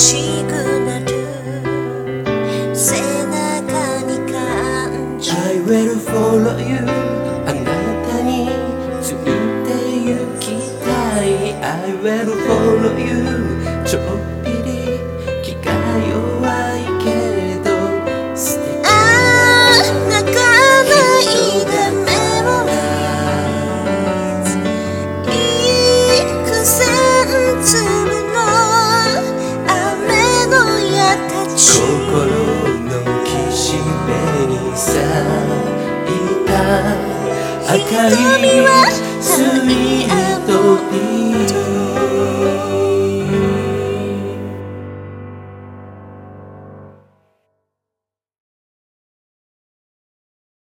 しくなる背中に感じ I will follow you あなたについて行きたい I will follow you ちょっぴり気が弱いけれど素敵泣かないでメモリーズ幾千粒の雨の矢たち心の岸辺に咲いた赤いスイートピー